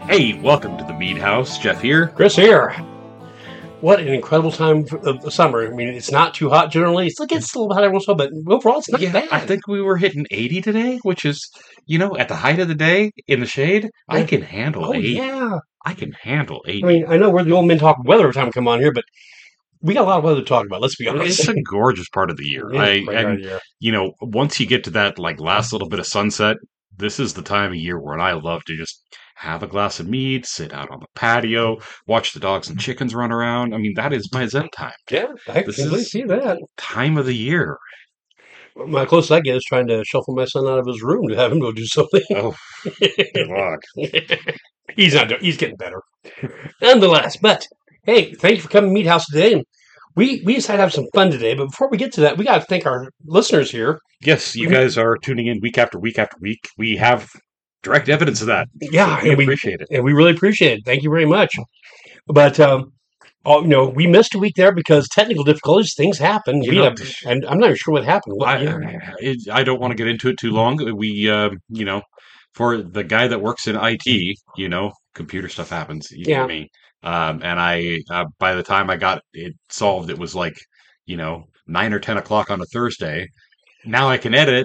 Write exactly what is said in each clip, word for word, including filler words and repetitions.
Hey, welcome to the Mead House. Jeff here. Chris here. What an incredible time of the summer. I mean, it's not too hot generally. It still gets a little hot every once in a while, but overall, it's not Yeah, bad. I think we were hitting eighty today, which is, you know, at the height of the day in the shade, I Yeah. can handle Oh, eighty. yeah. I can handle eighty. I mean, I know we're the old men talk weather every time we come on here, but we got a lot of weather to talk about. Let's be honest. It's a gorgeous part of the year. It is I a great part of and the year. you know, once you get to that like last little bit of sunset, this is the time of year where I love to just have a glass of mead, sit out on the patio, watch the dogs and chickens run around. I mean, that is my zen time. Yeah, I This can really is see that. time of the year. My closest I get is trying to shuffle my son out of his room to have him go do something. Oh, good luck. He's not doing, he's getting better. Nonetheless, but hey, thank you for coming to Meat House today. And we, we decided to have some fun today, but before we get to that, we got to thank our listeners here. Yes, you guys are tuning in week after week after week. We have direct evidence of that. Yeah, So we and we appreciate it. and we really appreciate it. Thank you very much. But um, oh, you know, we missed a week there because technical difficulties. Things happen. You We know, have, and I'm not even sure what happened. What, I you know, it, I don't want to get into it too long. We, uh, you know, for the guy that works in I T, you know, computer stuff happens. You Yeah. get me. Um, and I, uh, by the time I got it solved, it was like, you know, nine or ten o'clock on a Thursday. Now I can edit.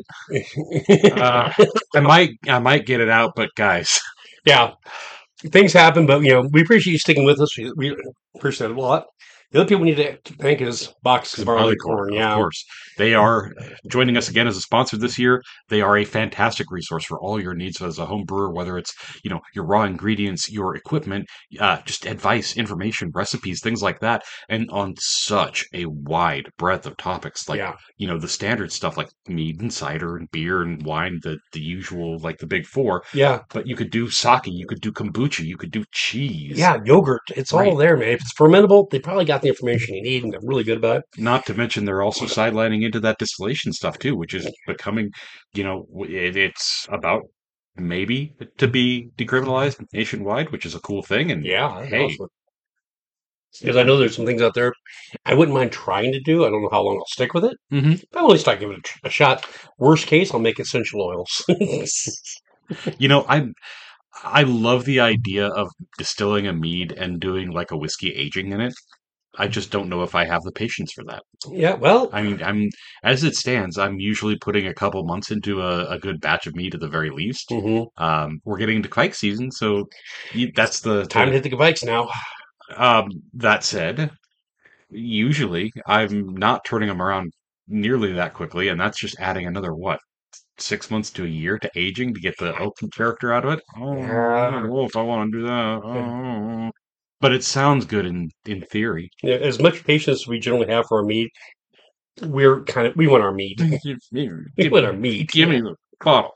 Uh, I might, I might get it out, but guys, yeah, things happen. But you know, we appreciate you sticking with us. We, we appreciate it a lot. The other people we need to thank is Box of Barley Corn. of Yeah, course. They are joining us again as a sponsor this year. They are a fantastic resource for all your needs as a home brewer, whether it's, you know, your raw ingredients, your equipment, uh, just advice, information, recipes, things like that. And on such a wide breadth of topics, like, yeah, you know, the standard stuff like mead and cider and beer and wine, the, the usual, like the big four. yeah, But you could do sake, you could do kombucha, you could do cheese. yeah. Yogurt. It's Right. all there, man. If it's fermentable, they probably got the information you need, and they're really good about it. Not to mention they're also sidelining into that distillation stuff too, which is becoming, you know, it, it's about maybe to be decriminalized nationwide, which is a cool thing. And Yeah, that's hey, awesome. Because I know there's some things out there I wouldn't mind trying to do. I don't know how long I'll stick with it, mhm. but I'll at least start giving it a, tr- a shot. Worst case, I'll make essential oils. you know, I I love the idea of distilling a mead and doing like a whiskey aging in it. I just don't know if I have the patience for that. Yeah, well, I mean, I'm as it stands, I'm usually putting a couple months into a, a good batch of mead at the very least. mhm. Um, we're getting into kike season, so you, that's the, Time to the hit the bikes now. um, that said, usually I'm not turning them around nearly that quickly, and that's just adding another what six months to a year to aging to get the open character out of it. Oh, I don't know if I want to do that. Oh. But it sounds good in in theory. Yeah, as much patience as we generally have for our meat, we're kind of we want our meat. Give We want our meat. give me the bottle.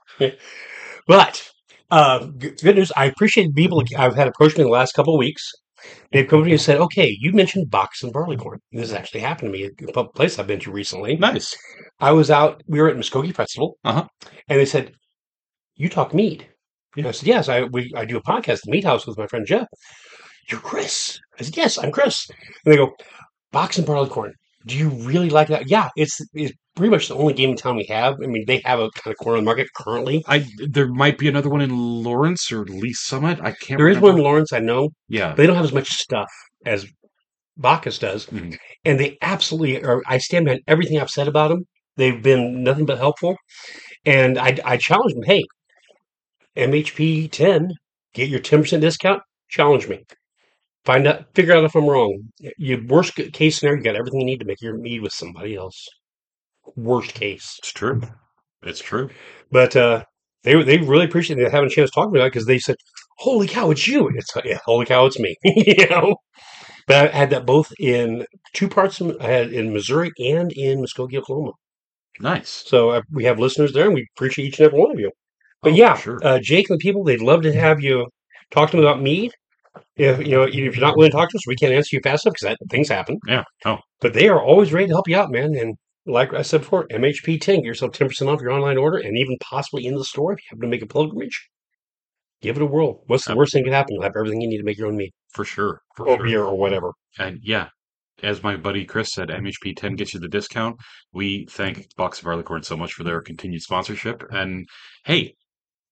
But uh, g- good news. I appreciate people I've had approach me in the last couple of weeks. They've come to me and said, "Okay, you mentioned box and barley corn. This has actually happened to me at a place I've been to recently. Nice. I was out. We were at Muskogee Festival, Uh-huh. and they said, "You talk meat." And Yeah. I said, "Yes, I we I do a podcast, at the Meat House, with my friend Jeff." "You're Chris." I said, "Yes, I'm Chris." And they go, "Box and barley corn. Do you really like that?" Yeah, it's it's pretty much the only game in town we have. I mean, they have a kind of corn on the market currently. I there might be another one in Lawrence or Lee Summit. I can't There is remember. one in Lawrence, I know, Yeah. but they don't have as much stuff as Bacchus does. Mhm. And they absolutely are. I stand behind everything I've said about them. They've been nothing but helpful. And I, I challenge them, hey, M H P ten, get your ten percent discount, challenge me. Find out, figure out if I'm wrong. Your worst case scenario, you got everything you need to make your mead with somebody else. Worst case. It's true. It's true. But uh, they they really appreciate having a chance to talk to me about it because they said, "Holy cow, it's you!" It's yeah, holy cow, it's me. you know. But I had that both in two parts. Of, I had in Missouri and in Muskogee, Oklahoma. Nice. So uh, we have listeners there, and we appreciate each and every one of you. But Oh, yeah, sure. uh, Jake and the people, they'd love to have you talk to them about mead. If you know, if you're not willing to talk to us, we can't answer you fast enough because things happen. Yeah. Oh, But they are always ready to help you out, man. And like I said before, M H P ten, get yourself ten percent off your online order, and even possibly in the store if you happen to make a pilgrimage. Give it a whirl. What's the uh, worst thing that could happen? You'll have everything you need to make your own meat for sure. For or sure. beer or whatever. And yeah, as my buddy Chris said, M H P ten gets you the discount. We thank Box of Barleycorn so much for their continued sponsorship. And hey,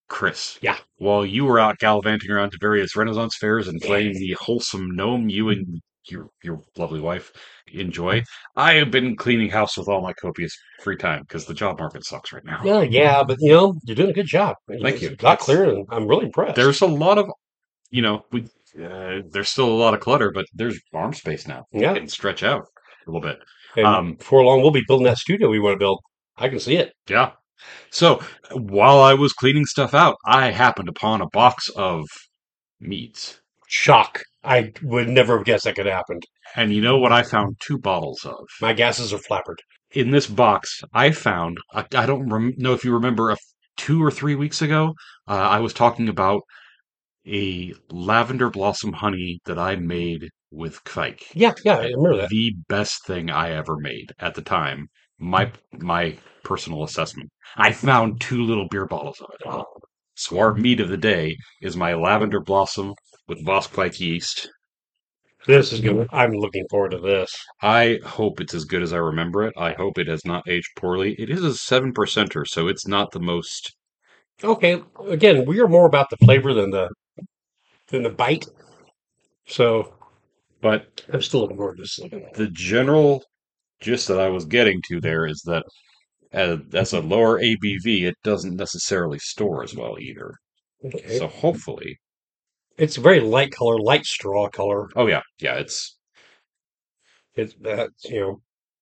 Chris, Yeah. while you were out gallivanting around to various Renaissance fairs and playing the wholesome gnome you and your your lovely wife enjoy, I have been cleaning house with all my copious free time because the job market sucks right now. Yeah, yeah, but you know, you're doing a good job. Thank It's you. a lot It's clearer, and I'm really impressed. there's a lot of you know we uh, there's still a lot of clutter, but there's farm space now. We Yeah. can stretch out a little bit. And Um, before long, we'll be building that studio we want to build. I can see it. yeah. So while I was cleaning stuff out, I happened upon a box of meads. Shock. I would never have guessed that could happen. And you know what I found two bottles of? My gases are flappered. In this box, I found, I, I don't rem- know if you remember, a f- two or three weeks ago, uh, I was talking about a lavender blossom honey that I made with Kvike. Yeah, yeah, I remember that. The best thing I ever made at the time. My my personal assessment. I found two little beer bottles of it. So our mead of the day is my lavender blossom with Voss Kvike yeast. This is good. I'm looking forward to this. I hope it's as good as I remember it. I hope it has not aged poorly. It is a seven percenter, so it's not the most. Okay, again, we are more about the flavor than the than the bite. So But I'm still looking forward to this. the general gist that I was getting to there is that as, as a lower A B V, it doesn't necessarily store as well either. Okay. So hopefully, It's a very light color, light straw color. oh yeah, yeah, it's It's that, you know,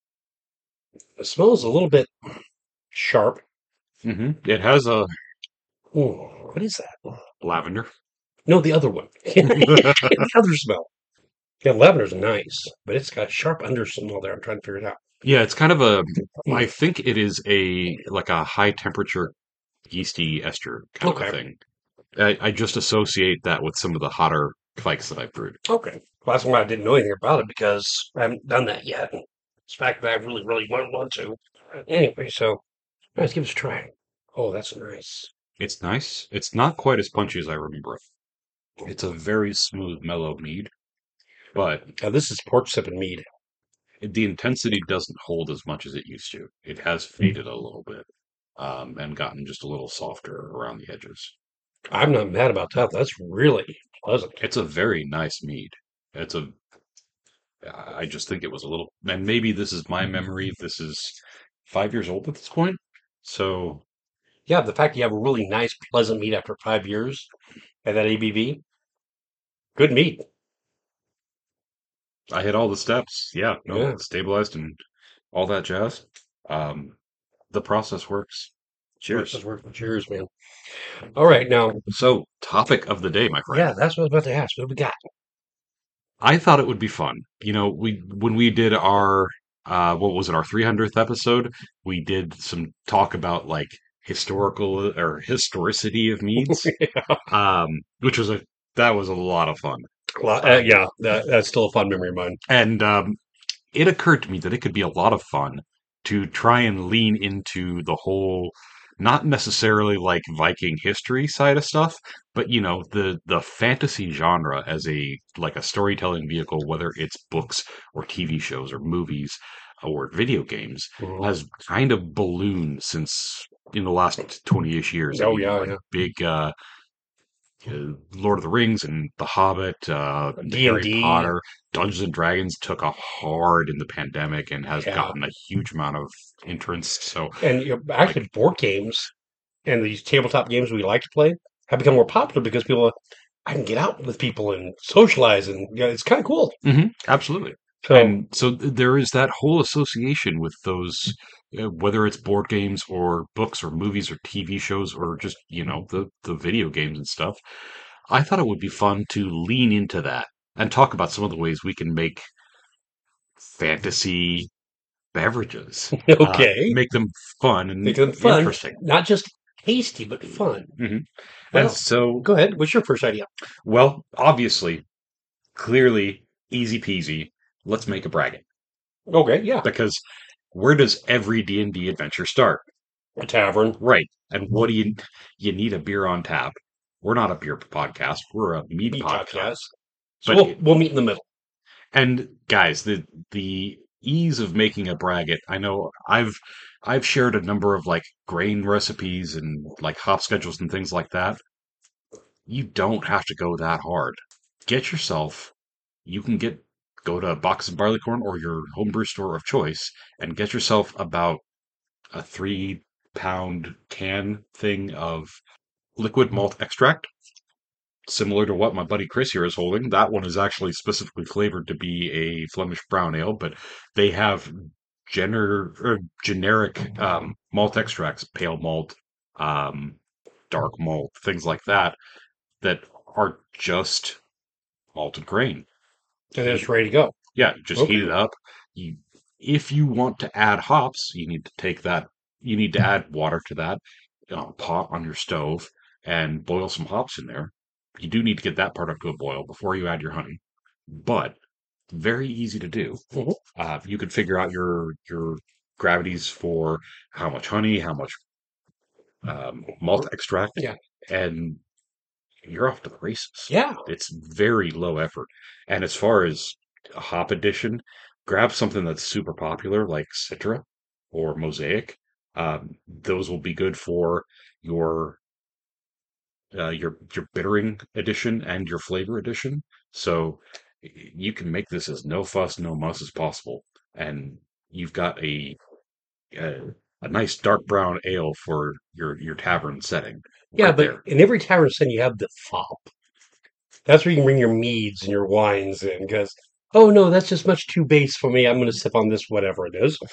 it smells a little bit sharp. hmm it has a Ooh, what is that? lavender. No, the other one. The other smell. Yeah, lavender's nice, but it's got a sharp under smell there. I'm trying to figure it out. Yeah, it's kind of a. I Mm. think it is a like a high temperature yeasty ester kind of a Okay. thing. I, I just associate that with some of the hotter fikes that I've brewed. Okay. Well, that's why I didn't know anything about it because I haven't done that yet. It's the fact that I really, really want, want to. Anyway, so let's give it a try. Oh, that's nice. It's nice. It's not quite as punchy as I remember it. It's a very smooth, mellow mead, but Now, this is pork sipping mead. it, the intensity doesn't hold as much as it used to. It has faded a little bit um, and gotten just a little softer around the edges. I'm not mad about that. That's really pleasant. It's a very nice mead. It's a. I just think it was a little, and maybe this is my memory. This is five years old at this point, so Yeah, the fact you have a really nice, pleasant mead after five years at that A B V, good meat. I hit all the steps. Yeah, no, Yeah. stabilized and all that jazz. Um, the process works. Cheers. Cheers. Cheers, man. All right, now, So, topic of the day, my friend. yeah, that's what I was about to ask. What do we got? I thought it would be fun. You know, we when we did our uh what was it, our three hundredth episode, we did some talk about like historical or historicity of meads. Um, which was a that was a lot of fun. Well, uh, Um, yeah, that, that's still a fun memory of mine. and um it occurred to me that it could be a lot of fun to try and lean into the whole, not necessarily like Viking history side of stuff, but you know, the the fantasy genre as a like a storytelling vehicle, whether it's books or T V shows or movies or video games, Mhm. has kind of ballooned since in the last twenty-ish years. I Oh, mean, yeah, like yeah. big uh uh, Lord of the Rings and The Hobbit, uh, D and Harry D, Potter, Dungeons and Dragons took off hard in the pandemic and has yeah. gotten a huge amount of entrance. So, And you know, like, actually, board games and these tabletop games we like to play have become more popular because people, I can get out with people and socialize, and you know, it's kind of cool. mhm, absolutely. So, And so th- there is that whole association with those, uh, whether it's board games or books or movies or T V shows or just, you know, the, the video games and stuff. I thought it would be fun to lean into that and talk about some of the ways we can make fantasy beverages. Uh, okay, make them fun make and them fun, interesting. not just tasty, but fun. hmm And Well, so, go ahead. What's your first idea? well, obviously, clearly, easy peasy. Let's make a bracket Okay, yeah, because where does every D and D adventure start? a tavern, Right. And what do you you need a beer on tap? We're not a beer podcast. We're a mead meat podcast. podcast. So But we'll we'll meet in the middle. and guys, the the ease of making a braggot. I know I've I've shared a number of like grain recipes and like hop schedules and things like that. You don't have to go that hard. Get yourself, you can get go to Box of Barleycorn or your homebrew store of choice and get yourself about a three pound can thing of liquid malt extract, similar to what my buddy Chris here is holding. That one is actually specifically flavored to be a Flemish brown ale, but they have gener or generic um, malt extracts, pale malt, um, dark malt, things like that, that are just malted grain. And Heat it's it, ready to go. yeah, just heat Okay. it up. You, if you want to add hops, you need to take that. You need to add water to that uh, pot on your stove and boil some hops in there. You do need to get that part up to a boil before you add your honey, but very easy to do. Mhm. Uh, you could figure out your your gravities for how much honey, how much um, malt extract, Yeah. and you're off to the races. Yeah. It's very low effort. And as far as a hop addition, grab something that's super popular like Citra or Mosaic. Um, those will be good for your uh, your your bittering addition and your flavor addition. So y- you can make this as no fuss, no muss as possible, and you've got a a, a nice dark brown ale for your your tavern setting Yeah, right but there. in every tavern scene, you have the fop. That's where you can bring your meads and your wines in because, oh no, that's just much too base for me. I'm going to sip on this, whatever it is.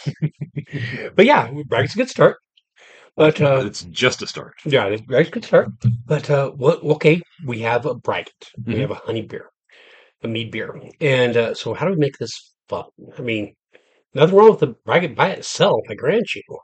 But yeah, brag's a good start. But uh, It's just a start. yeah, it's brag's a good start. But uh, what? Okay, we have a braggot. We Hmm. have a honey beer, a mead beer, and uh, so how do we make this fun? I mean, nothing wrong with the braggot by itself, I grant you.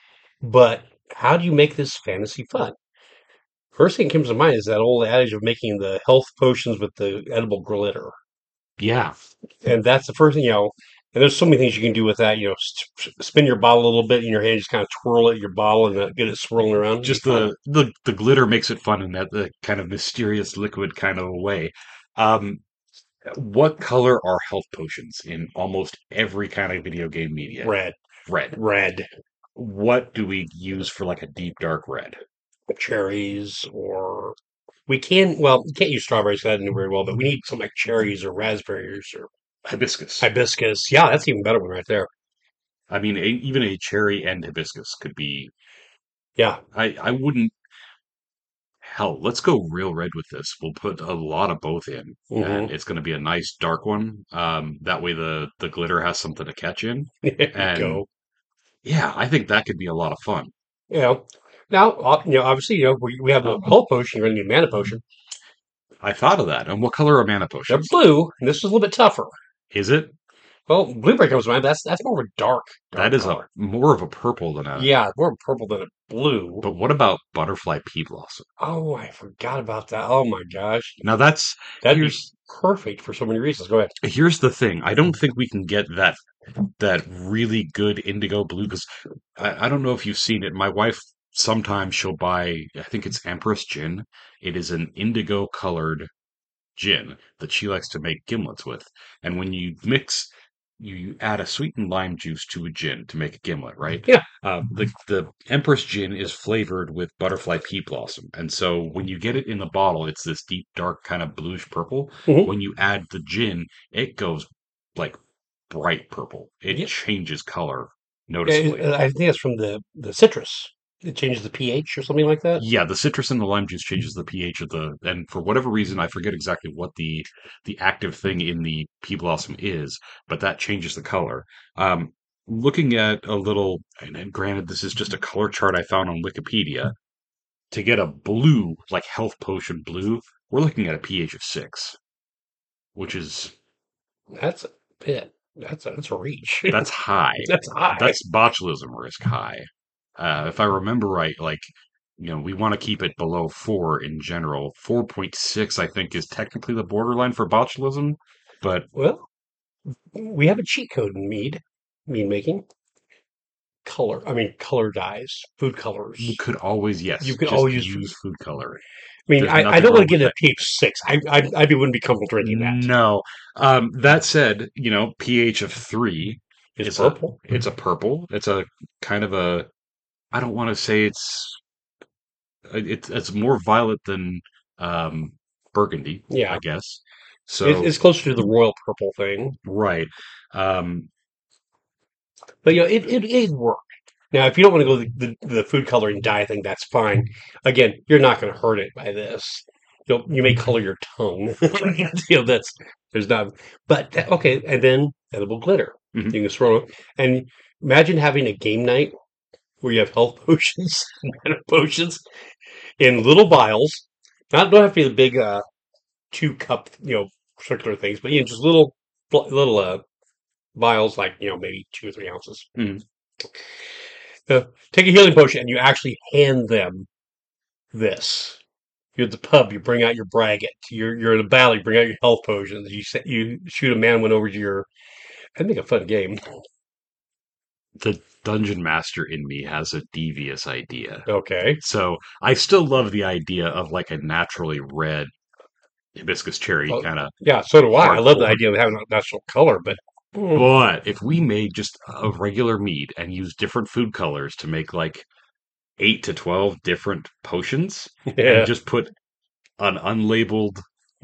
But how do you make this fantasy fun? First thing that comes to mind is that old adage of making the health potions with the edible glitter. Yeah, And that's the first thing, you know. And there's so many things you can do with that. You know, s- spin your bottle a little bit in your hand, just kind of twirl it, your bottle, and uh, get it swirling around. It'd be just fun. the the the glitter makes it fun in that the kind of mysterious liquid kind of a way. Um, what color are health potions in almost every kind of video game media? Red, Red. red What do we use for like a deep dark red? cherries, or we can. Well, we can't use strawberries. 'Cause that didn't do very well. But we need something like cherries or raspberries or Hibiscus. hibiscus. Yeah, that's even better one right there. I mean, a, even a cherry and hibiscus could be. Yeah. I I wouldn't. Hell, let's go real red with this. We'll put a lot of both in, and Mm-hmm. it's going to be a nice dark one. Um, that way the the glitter has something to catch in, There you and go. yeah, I think that could be a lot of fun. You know. Now, uh, you know, obviously, you know, we, we have the health potion. You're going to need mana potion. I thought of that. And what color are mana They're potions? blue, and this is a little bit tougher. Is it? Well, blueberry comes to mind. That's that's more of a dark, That dark is a color. more of a purple than a. Yeah, more purple than a blue. But what about butterfly pea blossom? Oh, I forgot about that. Oh my gosh, Now that's that'd be here's perfect for so many reasons. Go ahead. here's the thing. I don't think we can get that that really good indigo blue because I, I don't know if you've seen it. My wife sometimes she'll buy. I think it's Empress gin. It is an indigo colored gin that she likes to make gimlets with. And when you mix, you add a sweetened lime juice to a gin to make a gimlet, right? Yeah. Uh, the the Empress gin is flavored with butterfly pea blossom, and so when you get it in the bottle, it's this deep, dark kind of bluish purple. Hmm. When you add the gin, it goes like bright purple. It Yeah. changes color Yeah, noticeably. uh, I think that's from the the citrus. It changes the pH or something like that. Yeah, the citrus in the lime juice changes the pH of the, and for whatever reason, I forget exactly what the the active thing in the pea blossom is, but that changes the color. Um, looking at a little, and, and granted, this is just a color chart I found on Wikipedia. To get a blue, like health potion blue, we're looking at a pH of six, which is That's a bit. That's a, that's a reach. that's high. That's high. That's botulism risk high. Uh, if I remember right, like, you know, we want to keep it below four in general. four point six, I think, is technically the borderline for botulism, but Well, we have a cheat code in mead, mead making. Color. I mean, color dyes, food you colors. could always, You yes, can just always use. use food coloring. I mean, There's I, I nothing don't wrong want to with get a that. pH six. I I I wouldn't be comfortable drinking that. No. Um, that said, you know, pH of three, It's It's a purple. it's a purple. It's a kind of a I don't want to say it's it's it's more violet than um burgundy, Yeah, I guess. it, So it's closer to the royal purple thing. right. Um But you know, it it it worked. Now, if you don't want to go the, the, the food coloring dye thing, that's fine. Again, you're not going to hurt it by this. You'll, you may color your tongue. you know, that's there's not. But that- okay, and then edible glitter. mhm. You can throw it, and imagine having a game night where you have health potions, mana potions in little vials. Not don't have to be the big uh, two cup, you know, circular things, but you know, just little little uh, vials, like you know, maybe two or three ounces. Mhm. Uh, take a healing potion, and you actually hand them this. You're at the pub. You bring out your braggot. You're you're in a battle. You bring out your health potions. You set, you shoot a man one over to your. I think a fun game. The dungeon master in me has a devious idea. Okay. So I still love the idea of like a naturally red hibiscus cherry Well, kind of yeah. So do I. I love the hardcore. idea of having a natural color, but mm, But if we made just a regular mead and used different food colors to make like eight to twelve different potions and yeah, just put an unlabeled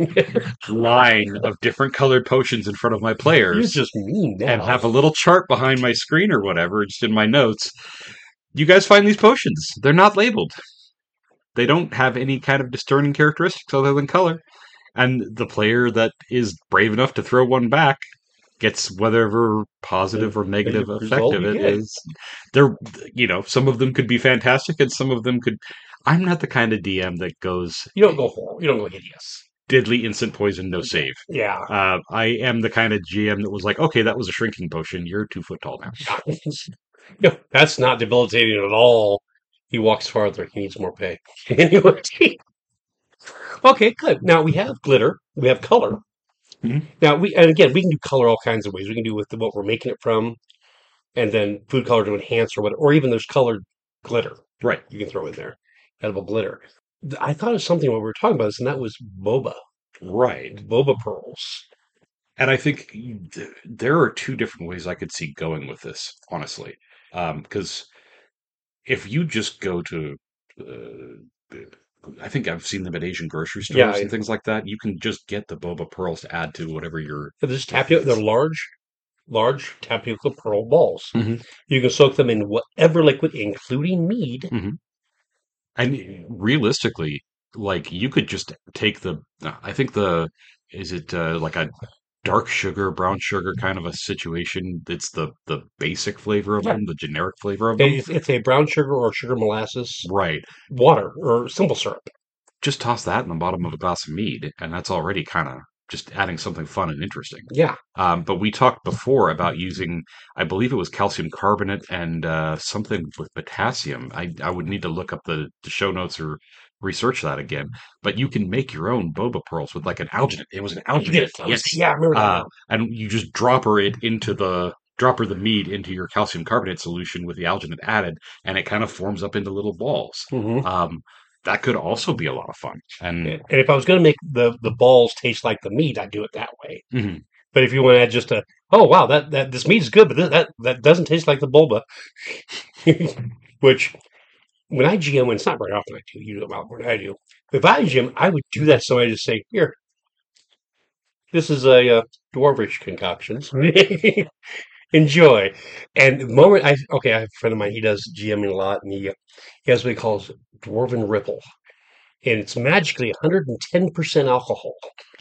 line of different colored potions in front of my you're players just mean and now. have a little chart behind my screen or whatever, just in my notes, you guys find these potions. They're not labeled. They don't have any kind of discerning characteristics other than color. And the player that is brave enough to throw one back gets whatever The, positive or the negative effect result of you it get. is. They're, you know, some of them could be fantastic and some of them could. I'm not the kind of D M that goes You don't go horrible. You don't go hideous. deadly instant poison, no save. Yeah. Uh, I am the kind of G M that was like, okay, that was a shrinking potion. You're two foot tall now. No, that's not debilitating at all. He walks farther. He needs more pay. Anyway. Okay, good. Now we have glitter. We have color. Mhm. Now we and again we can do color all kinds of ways. We can do with the, what we're making it from, and then food color to enhance or what, or even there's colored glitter Right, you can throw in there, edible glitter. I thought of something when we were talking about this, and that was boba, right. boba pearls. And I think th- there are two different ways I could see going with this, honestly. Because if you just go to, uh, I think I've seen them at Asian grocery Yeah, stores and things like that. You can just get the boba pearls to add to whatever your there's your tapioca. They're things. large, large tapioca pearl balls. Hmm. You can soak them in whatever liquid, including mead. Hmm. And realistically, like you could just take the, uh, I think the, is it uh, like a dark sugar, brown sugar kind of a situation? It's the the basic flavor of Yeah, them, the generic flavor of them. it's, it's a brown sugar or sugar molasses Right. water or simple syrup. Just toss that in the bottom of a glass of mead, and that's already kind of just adding something fun and interesting. Yeah, Um, but we talked before about using, I believe it was calcium carbonate and uh, something with potassium. I, I would need to look up the, the show notes or research that again. But you can make your own boba pearls with like an alginate. It was an alginate, yes. yeah, I remember that Uh, now. and you just dropper it into the dropper the mead into your calcium carbonate solution with the alginate added, and it kind of forms up into little balls. Hmm. Um, that could also be a lot of fun. And And if I was going to make the the balls taste like the meat, I'd do it that way. mhm, But if you want to add just a, oh wow, that, that this meat is good, but th- that that doesn't taste like the boba, which when I G M, when it's not very often I do, you do it a lot more than I do. If I G M, I would do that so I just say, here, this is a uh, dwarvish concoctions. Enjoy. And the moment I okay, I have a friend of mine. He does GMing a lot, and he he has what he calls dwarven ripple, and it's magically one hundred ten percent alcohol.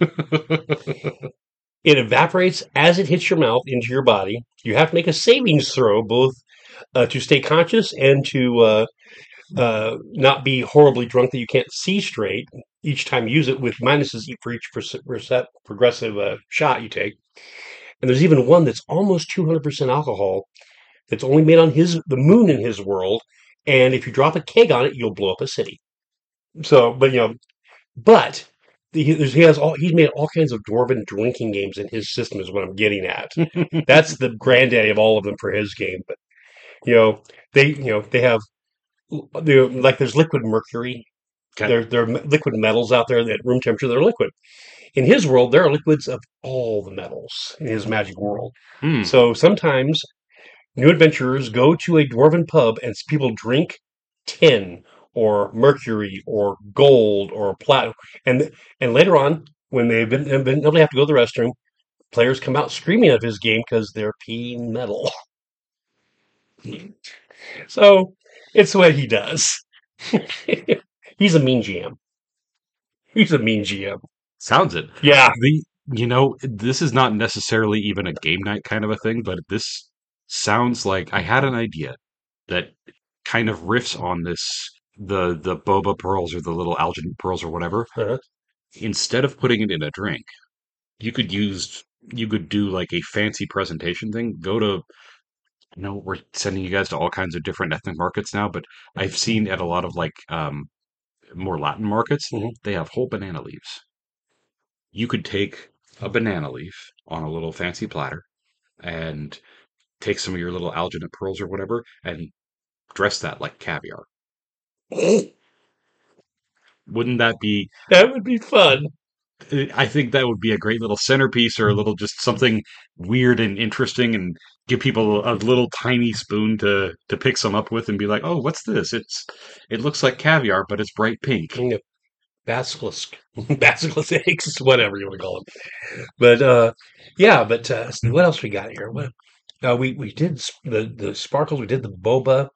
It evaporates as it hits your mouth into your body. You have to make a savings throw, both uh, to stay conscious and to uh, uh, not be horribly drunk that you can't see straight each time you use it, with minuses for each percent progressive uh, shot you take. And there's even one that's almost two hundred percent alcohol that's only made on his the moon in his world. And if you drop a keg on it, you'll blow up a city. So, but you know, but he, he has all he's made all kinds of dwarven drinking games in his system. Is what I'm getting at. That's the granddaddy of all of them for his game. But you know, they you know they have they like there's liquid mercury. okay. There there are liquid metals out there that at room temperature they're liquid. In his world, there are liquids of all the metals in his magic world. Hmm. So sometimes new adventurers go to a dwarven pub and people drink tin or mercury or gold or platinum, and and later on, when they've been, been able to have to go to the restroom, players come out screaming of his game because they're peeing metal. So it's what he does. He's a mean G M. He's a mean G M. Sounds it. Yeah. The you know, this is not necessarily even a game night kind of a thing, but this sounds like I had an idea that kind of riffs on this the the boba pearls or the little alginate pearls or whatever. Uh-huh. Instead of putting it in a drink, you could use you could do like a fancy presentation thing. Go to you know, we're sending you guys to all kinds of different ethnic markets now, but I've seen at a lot of like um more Latin markets, Mhm. they have whole banana leaves. You could take a banana leaf on a little fancy platter and take some of your little alginate pearls or whatever and dress that like caviar. Wouldn't that be? That would be fun. I think that would be a great little centerpiece or a little just something weird and interesting and give people a little tiny spoon to to pick some up with and be like, "Oh, what's this? It's it looks like caviar, but it's bright pink." You know, basilisk, basilisk eggs, whatever you want to call them. But uh, yeah, but uh, let's see, what else we got here? What uh, we we did s- the the sparkles. We did the boba.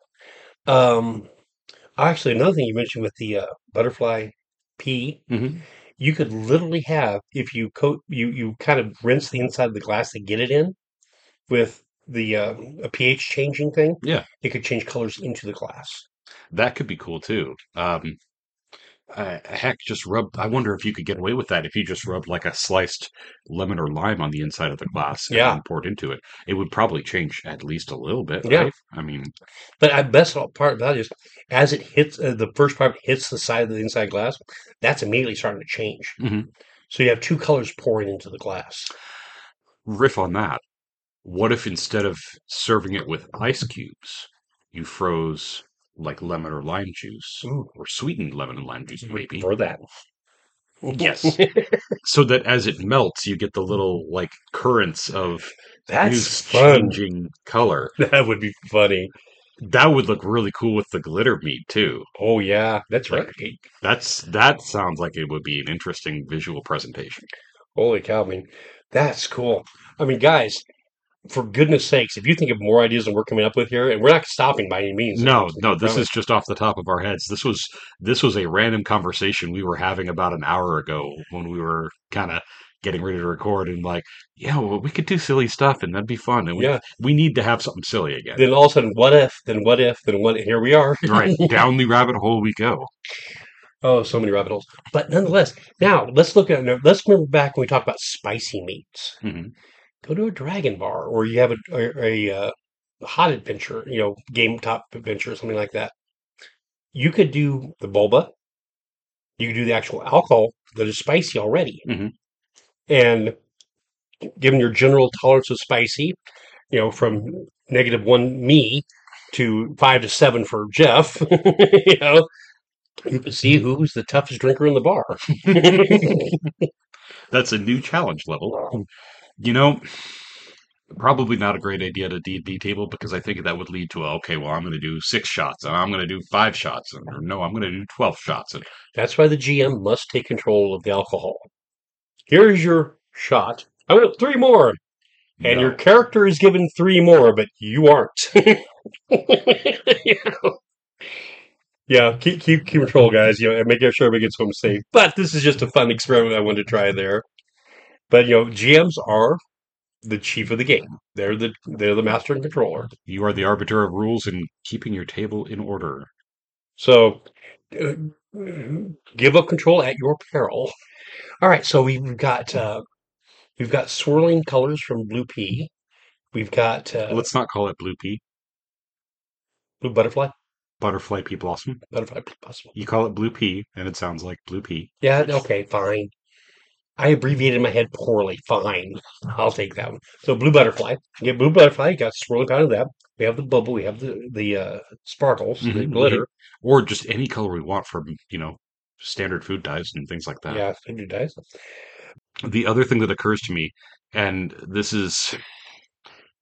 Um, actually, another thing you mentioned with the uh, butterfly pea, Hmm. you could literally have if you coat you you kind of rinse the inside of the glass to get it in with the uh, a pH changing thing. Yeah, It could change colors into the glass. that could be cool too. Um, Uh, heck, just rub. I wonder if you could get away with that if you just rubbed like a sliced lemon or lime on the inside of the glass and Yeah, then poured into it. It would probably change at least a little bit, yeah. right? I mean, But I best part about it is as it hits uh, the first part hits the side of the inside glass, that's immediately starting to change. mhm. So you have two colors pouring into the glass. Riff on that. What if instead of serving it with ice cubes, you froze like lemon or lime juice Ooh, or sweetened lemon and lime juice, maybe? for that. Yes. So that as it melts, you get the little like currents of That's juice fun. changing color. That would be funny. That would look really cool with the glitter meat too. Oh yeah, that's Like right. that's that sounds like it would be an interesting visual presentation. Holy cow! I mean, that's cool. I mean, guys, for goodness sakes, if you think of more ideas than we're coming up with here, and we're not stopping by any means, I No, no, this promise. is just off the top of our heads. This was this was a random conversation we were having about an hour ago when we were kind of getting ready to record and like, yeah, well, we could do silly stuff and that'd be fun and we Yeah. we need to have something silly again. Then all of a sudden, what if? Then what if? Then what? Here we are. Right, down the rabbit hole we go. Oh, so many rabbit holes. But nonetheless, now let's look at let's remember back when we talked about spicy meats. Hmm. Go to a Dragon Bar, or you have a a, a, uh hot adventure, you know, game top adventure, something like that. You could do the boba. You could do the actual alcohol that is spicy already, Hmm. and given your general tolerance of spicy, you know, from negative one me to five to seven for Jeff, you know, you can see who's the toughest drinker in the bar. That's a new challenge level. You know, probably not a great idea to D and D table because I think that would lead to a, okay, well, I'm going to do six shots and I'm going to do five shots and or no, I'm going to do twelve shots and That's why the G M must take control of the alcohol. Here's your shot. I want three more. And your no. character is given three more, but you aren't. Yeah, keep keep keep control, guys. You know, and making sure everybody gets home safe. But this is just a fun experiment I wanted to try there. But you know, G Ms are the chief of the game. They're the they're the master and controller. You are the arbiter of rules and keeping your table in order. So uh, give up control at your peril. All right, so we've got uh, we've got swirling colors from Blue Pea. We've got uh, Let's not call it blue pea, Blue Butterfly. butterfly pea blossom. Butterfly possible. You call it blue pea, and it sounds like blue pea. Yeah, okay, fine. I abbreviated in my head poorly. Fine. I'll take that one. So blue butterfly. You get blue butterfly, you got swirling kind of that. We have the bubble, we have the the uh, sparkles, the Hmm. glitter. Or just any color we want from, you know, standard food dyes and things like that. Yeah, it does. The other thing that occurs to me, and this is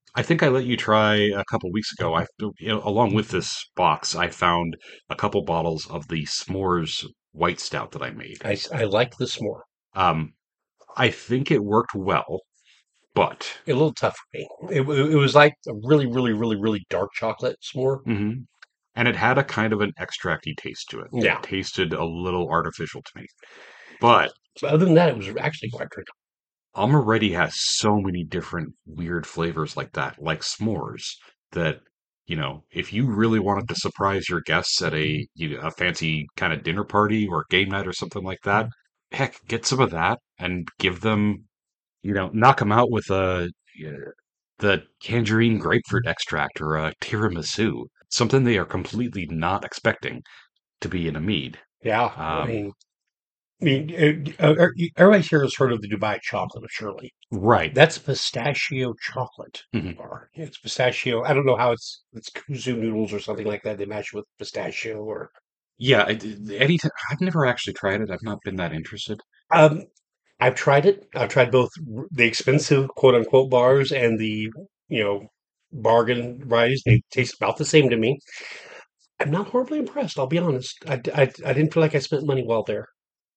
I think I let you try a couple weeks ago. I, you know, along with this box, I found a couple bottles of the S'mores White Stout that I made. I, I like this more. Um, I think it worked well, but A little tough for me. It, it was like a really, really, really, really dark chocolate s'more. mhm. And it had a kind of an extracty taste to it. It Yeah. tasted a little artificial to me. But So other than that, it was actually quite drinkable. Already has so many different weird flavors like that, like s'mores, that, you know, if you really wanted to surprise your guests at a you know, a fancy kind of dinner party or game night or something like that, heck, get some of that and give them, you know, knock them out with a uh, the tangerine grapefruit extract or a tiramisu, something they are completely not expecting to be in a mead. Yeah. I Um, mean, I mean, uh, uh, everybody here has heard of the Dubai chocolate, surely. right. That's pistachio chocolate Mhm. bar. It's pistachio. I don't know how it's it's kuzu noodles or something like that. They match with pistachio or Yeah, I, any I've never actually tried it. I've not been that interested. um. I've tried it. I've tried both the expensive quote unquote bars and the you know bargain varieties. They taste about the same to me. I'm not horribly impressed. I'll be honest. I, I, I didn't feel like I spent money well there.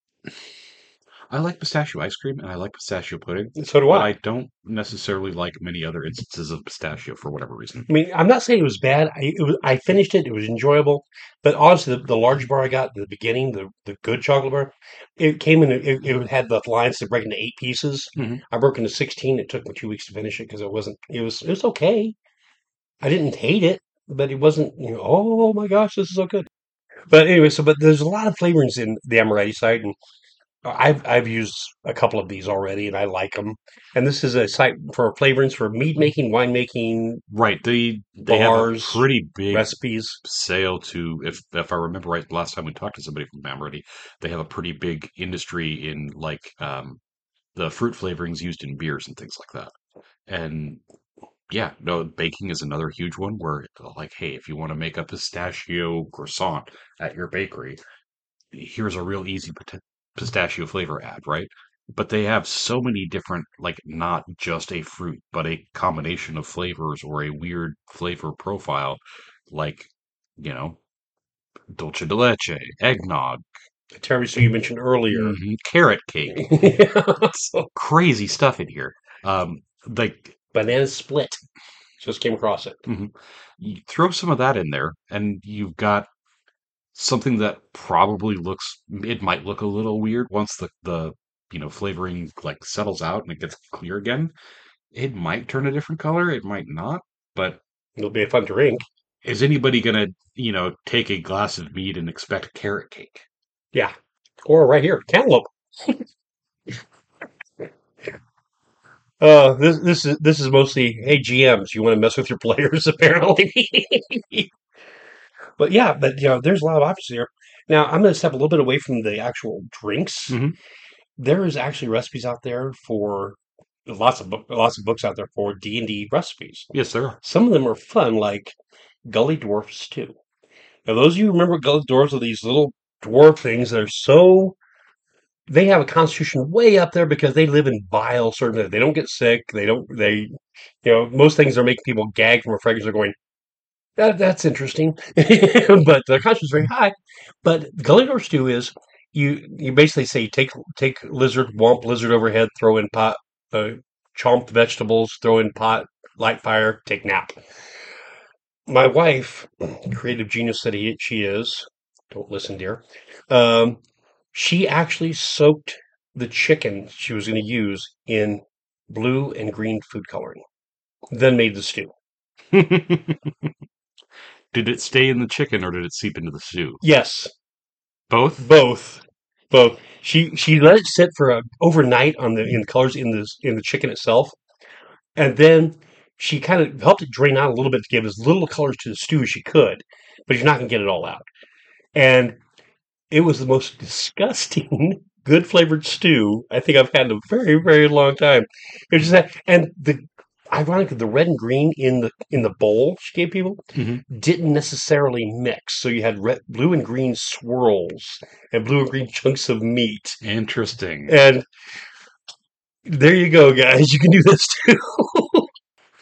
I like pistachio ice cream and I like pistachio pudding, And so do but I. I don't necessarily like many other instances of pistachio for whatever reason. I mean, I'm not saying it was bad. I it was, I finished it. It was enjoyable. But honestly, the, the large bar I got at the beginning, the, the good chocolate bar, it came in. It, it had the lines to break into eight pieces. Hmm. I broke into sixteen. It took me two weeks to finish it because it wasn't. It was. It was okay. I didn't hate it, but it wasn't. You know, oh my gosh, this is so good. But anyway, so but there's a lot of flavorings in the Amorati site, and I've I've used a couple of these already, and I like them. And this is a site for flavorings for mead making, wine making, Right. They they have a bars, pretty big recipes. sale to if if I remember right, the last time we talked to somebody from Bamrity, they have a pretty big industry in like um the fruit flavorings used in beers and things like that. And yeah, no, baking is another huge one where like, hey, if you want to make a pistachio croissant at your bakery, here's a real easy pita- pistachio flavor add, right? But they have so many different, like not just a fruit, but a combination of flavors or a weird flavor profile, like, you know, dulce de leche, eggnog, The tiramisu you mentioned earlier. mhm, carrot cake, Yeah, so crazy stuff in here. Um, like, banana split. Just came across it. mhm. You throw some of that in there, and you've got something that probably looks it might look a little weird once the the you know flavoring like settles out and it gets clear again. It might turn a different color, it might not, but It'll be a fun drink. is anybody gonna, you know, take a glass of mead and expect carrot cake? Yeah. Or right here, cantaloupe. Uh, this this is this is mostly hey G Ms. You want to mess with your players apparently. But yeah, but you know, there's a lot of options here. Now I'm going to step a little bit away from the actual drinks. Hmm. There is actually recipes out there for lots of book, lots of books out there for D and D recipes. Yes, there are. Some of them are fun, like Gully Dwarf Stew. Now, those of you who remember Gully Dwarfs are these little dwarf things that are so they have a constitution way up there because they live in bile. Certain they don't get sick. They don't. They you know most things are making people gag from a fragrance. They're going that that's interesting, but the constitution is very high. But Gully Dwarf Stew is you you basically say take take lizard, womp lizard overhead, throw in pot, uh, chomp vegetables, throw in pot, light fire, take nap. My wife, creative genius that he, she is, don't listen, dear. Um, she actually soaked the chicken she was going to use in blue and green food coloring, then made the stew. Did it stay in the chicken or did it seep into the stew? Yes, Both? both, both. She she let it sit for a, overnight on the in colors in the in the chicken itself, and then she kind of helped it drain out a little bit to give as little colors to the stew as she could, but you're not going to get it all out. And it was the most disgusting, good flavored stew I think I've had in a very, very long time. It was just that, and the ironically, the red and green in the in the bowl she gave people Hmm. didn't necessarily mix. So you had red, blue and green swirls and blue and green chunks of meat, Interesting. and there you go, guys. You can do this too.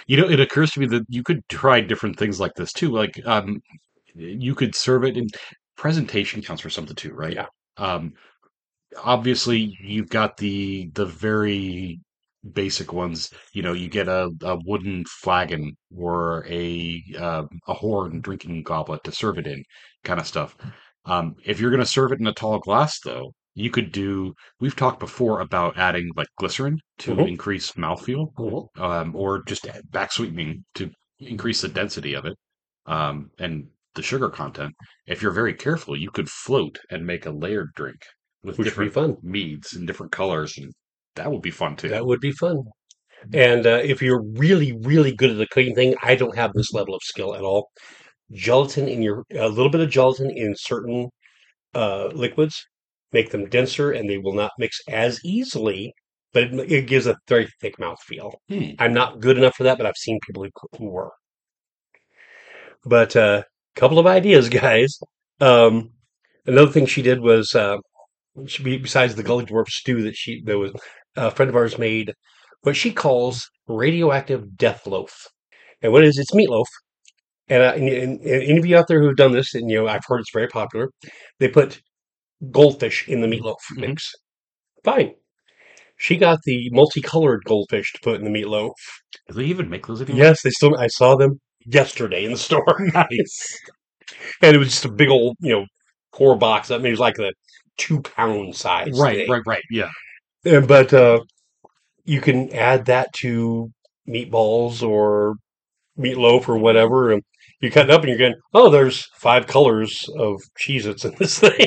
You know, it occurs to me that you could try different things like this too. Like, um, you could serve it in presentation counts for something too, right? Yeah. Um, Obviously you've got the the very basic ones. You know, you get a, a wooden flagon or a uh, a horn drinking goblet to serve it in, kind of stuff. Um, if you're going to serve it in a tall glass, though, you could do. We've talked before about adding like glycerin to Hmm. increase mouthfeel, Hmm. um, or just back sweetening to increase the density of it, um, and the sugar content. If you're very careful, you could float and make a layered drink with Which would be different fun. meads and different colors, and that would be fun too. That would be fun. And uh, if you're really, really good at the cooking thing, I don't have this level of skill at all. Gelatin in your, a little bit of gelatin in certain uh, liquids make them denser and they will not mix as easily, but it, it gives a very thick mouthfeel. Hmm. I'm not good enough for that, but I've seen people who, who were. But a uh, couple of ideas, guys. Um, another thing she did was, uh, she, besides the Gully Dwarf stew that she, that was a friend of ours made, what she calls radioactive death loaf. And what it is, it's meatloaf. And, uh, and, and, and any of you out there who've done this, and you know, I've heard it's very popular. They put goldfish in the meatloaf Hmm. mix. Fine. She got the multicolored goldfish to put in the meatloaf. Do they even make those anymore? Yes, they still. I saw them yesterday in the store, Nice. and it was just a big old, you know, core box. I mean, it was like a two pound size Right, thing. right, right. Yeah. And, but uh, you can add that to meatballs or meatloaf or whatever, and you cut it up, and you're going, oh, there's five colors of Cheez-Its in this thing,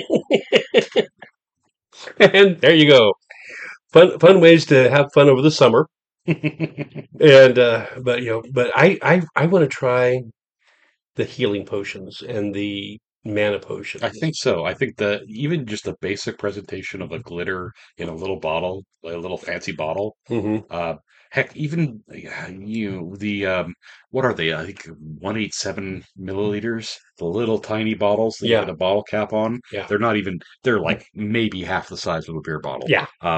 and there you go. Fun, fun ways to have fun over the summer. And uh, but you know, but I I I want to try the healing potions and the mana I potions. think so. I think that even just the basic presentation of a glitter in a little bottle, a little fancy bottle. Hmm. Uh, Heck, even yeah, you the um, what are they? I think one eight seven milliliters. The little tiny bottles that you Yeah, get a bottle cap on. yeah, They're not even. They're like maybe half the size of a beer bottle. yeah. Uh,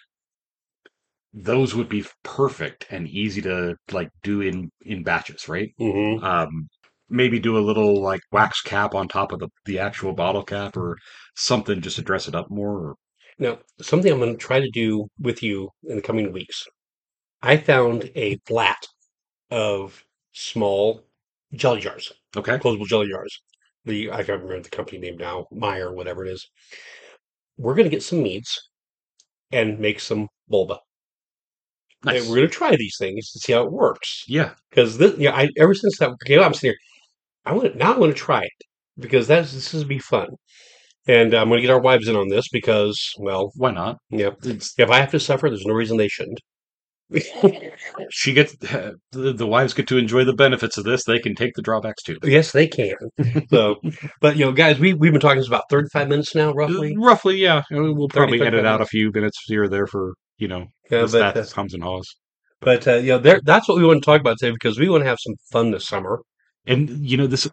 those would be perfect and easy to like do in in batches, right? Hmm. Um, Maybe do a little like wax cap on top of the the actual bottle cap or something just to dress it up more. Or, Now, something I'm going to try to do with you in the coming weeks. I found a flat of small jelly jars, okay, closable jelly jars. The I can't remember the company name now, Meyer, whatever it is. We're going to get some meads and make some boba, and we're nice. going to try these things to see how it works. Yeah. Because this, you know, I ever since that came out, I'm sitting here. I want now. I want to try it because that's this is be fun, and I'm going to get our wives in on this because, well, Why not? yeah, It's if I have to suffer, there's no reason they shouldn't. she gets the, the wives get to enjoy the benefits of this. They can take the drawbacks too. Yes, they can. So, but you know, guys, we we've been talking this about thirty-five minutes now, roughly Roughly, yeah. We'll thirty, probably edit thirty-five out a minutes. few minutes here or there for you know Yeah, the but uh, stats, hums and haws. but uh, you know, there that's what we want to talk about today because we want to have some fun this summer. And you know this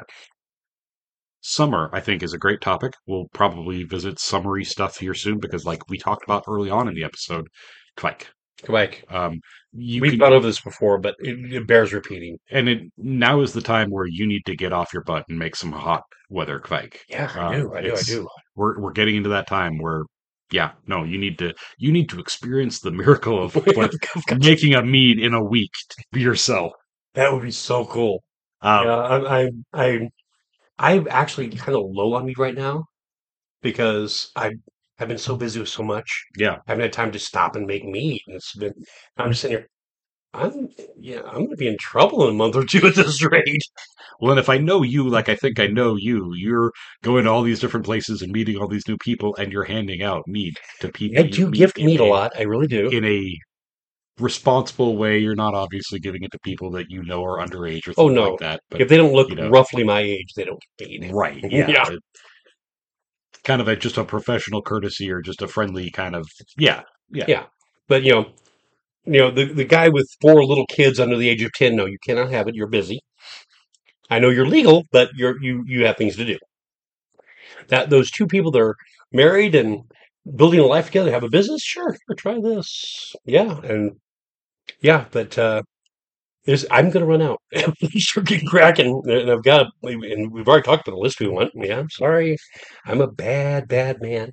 summer, I think, is a great topic. We'll probably visit summery stuff here soon because, like we talked about early on in the episode, Kvike. Like Um, you we've can, gone over this before, but it, it bears repeating. and it now is the time where you need to get off your butt and make some hot weather Kvike. Yeah, I Um, do, I do, I it's do. we're we're getting into that time where, yeah, no, you need to you need to experience the miracle of what making a mead in a week yourself. That would be so cool. Um, Yeah, I, I, I, I'm actually kind of low on me right now because I, I've been so busy with so much. yeah. I haven't had time to stop and make meat, and it's been. I'm just sitting here. I'm, yeah, I'm gonna be in trouble in a month or two at this rate. Well, and if I know you, like I think I know you, you're going to all these different places and meeting all these new people, and you're handing out meat to I people you do meet gift in meat a a lot. I really do. in a responsible way. You're not obviously giving it to people that you know are underage or Oh things like no, that. But if they don't look you know, roughly my age, they don't feed. right? Yeah, Yeah, it- kind of a just a professional courtesy or just a friendly kind of yeah, yeah. yeah. But you know, you know, the the guy with four little kids under the age of ten. No, you cannot have it. You're busy. I know you're legal, but you're you you have things to do. That those two people that are married and building a life together have a business. Sure, sure, try this. Yeah, and yeah, but uh, There's, I'm going to run out. Please sure get cracking. And I've got, and we've already talked about the list we want. Yeah, I'm sorry. I'm a bad, bad man.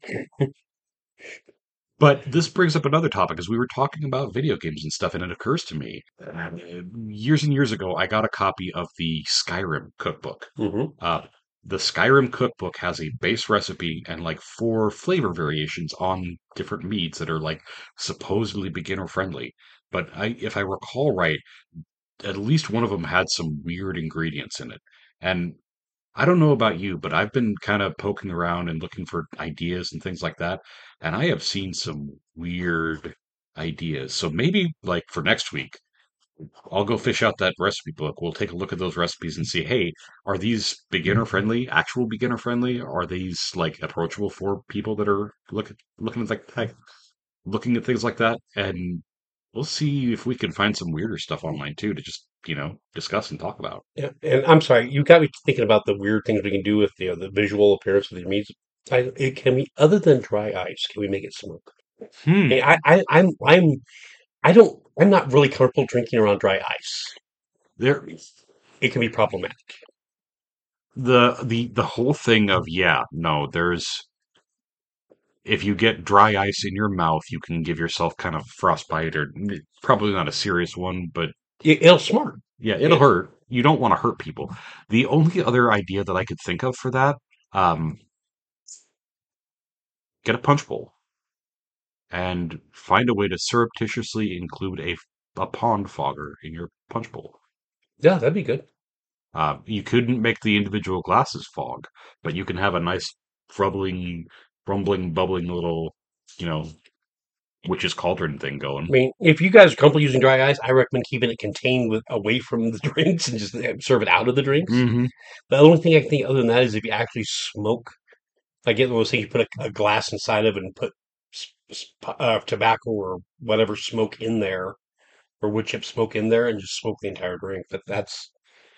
But this brings up another topic, as we were talking about video games and stuff, and it occurs to me, uh, years and years ago, I got a copy of the Skyrim cookbook. hmm Uh, the Skyrim cookbook has a base recipe and like four flavor variations on different meats that are like supposedly beginner friendly. But I, if I recall right, at least one of them had some weird ingredients in it. And I don't know about you, but I've been kind of poking around and looking for ideas and things like that, and I have seen some weird ideas. So maybe like for next week, I'll go fish out that recipe book. We'll take a look at those recipes and see, hey, are these beginner friendly, actual beginner friendly? Are these like approachable for people that are looking looking at like that, looking at things like that? And we'll see if we can find some weirder stuff online too to just, you know, discuss and talk about. Yeah, and I'm sorry, you got me thinking about the weird things we can do with you know, the visual appearance of the meats. I, it can we, other than dry ice, can we make it smoke? Hmm. Hey, I, I, I'm, I'm, I don't, I'm not really comfortable drinking around dry ice. There It can be problematic. the the the whole thing of yeah, no, there's if you get dry ice in your mouth, you can give yourself kind of frostbite or probably not a serious one, but It, it'll smart. yeah, it'll It, hurt. You don't want to hurt people. The only other idea that I could think of for that, um, get a punch bowl and find a way to surreptitiously include a a pond fogger in your punch bowl. yeah, that'd be good. Uh, you couldn't make the individual glasses fog, but you can have a nice rumbling, rumbling, bubbling little, you know, witch's cauldron thing I going. mean, if you guys are comfortable using dry ice, I recommend keeping it contained with away from the drinks and just uh, serve it out of the drinks. Hmm. The only thing I can think other than that is if you actually smoke, like get those things, you put a, a glass inside of it and put s- s- uh, tobacco or whatever smoke in there, or wood chip smoke in there, and just smoke the entire drink. But that's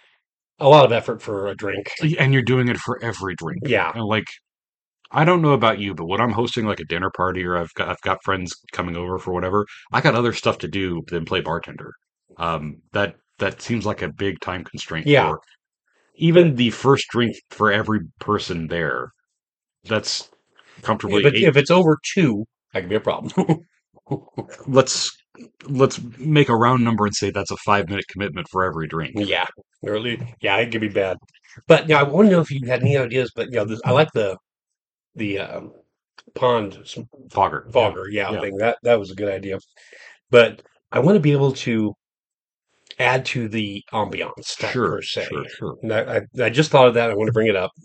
a lot of effort for a drink. And you're doing it for every drink. Yeah, And like, I don't know about you, but when I'm hosting like a dinner party or I've got I've got friends coming over for whatever, I got other stuff to do than play bartender. Um, that that seems like a big time constraint yeah. for even the first drink for every person there. That's If comfortably it, eight. if it's over two, that could be a problem. Let's let's make a round number and say that's a five minute commitment for every drink. Yeah, early. Yeah, it could be bad. But yeah, I want to know if you had any ideas. But you know, this, I like the the um, pond s- Fogger. Yeah. fogger. Yeah, Yeah. thing that that was a good idea. But I want to be able to add to the ambiance type Sure, per se. sure, sure. And I, I I just thought of that. I want to bring it up.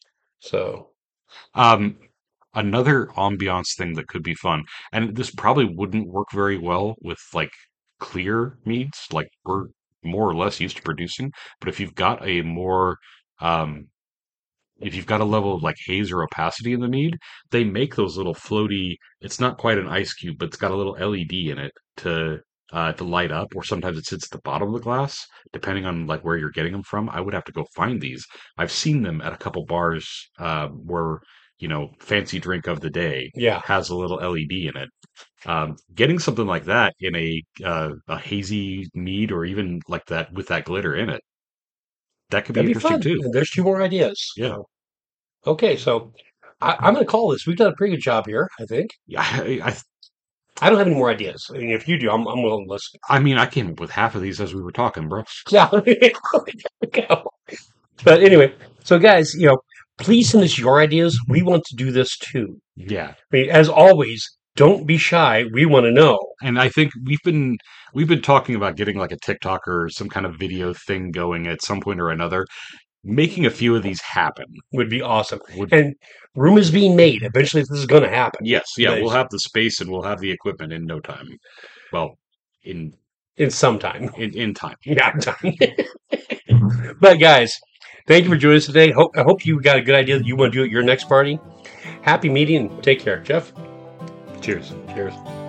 So Um, another ambiance thing that could be fun, and this probably wouldn't work very well with like clear meads, like we're more or less used to producing. But if you've got a more, um, if you've got a level of like haze or opacity in the mead, they make those little floaty. It's not quite an ice cube, but it's got a little L E D in it to uh, to light up, or sometimes it sits at the bottom of the glass, depending on like where you're getting them from. I would have to go find these. I've seen them at a couple bars uh, where you know fancy drink of the day yeah, has a little L E D in it. Um, getting something like that in a uh, a hazy mead, or even like that with that glitter in it, that could be that'd be interesting fun. too. And there's two more ideas. Yeah. So okay, so I, I'm going to call this. We've done a pretty good job here. I think. Yeah, I, I I don't have any more ideas. I mean, if you do, I'm I'm willing to listen. I mean, I came up with half of these as we were talking, bro. Yeah. Go. But anyway, so guys, you know, please send us your ideas. We want to do this too. Yeah, I mean, as always, don't be shy. We want to know. and I think we've been we've been talking about getting like a TikTok or some kind of video thing going at some point or another. Making a few of these happen Would be awesome. would, And room is being made. Eventually, this is going to happen. yes, yeah, we'll Nice. have the space and we'll have the equipment in no time. Well, in In some time. in in time. Yeah, time. But guys, thank you for joining us today. Hope I hope you got a good idea that you want to do at your next party. Happy meeting. Take care, Jeff. Cheers. Cheers.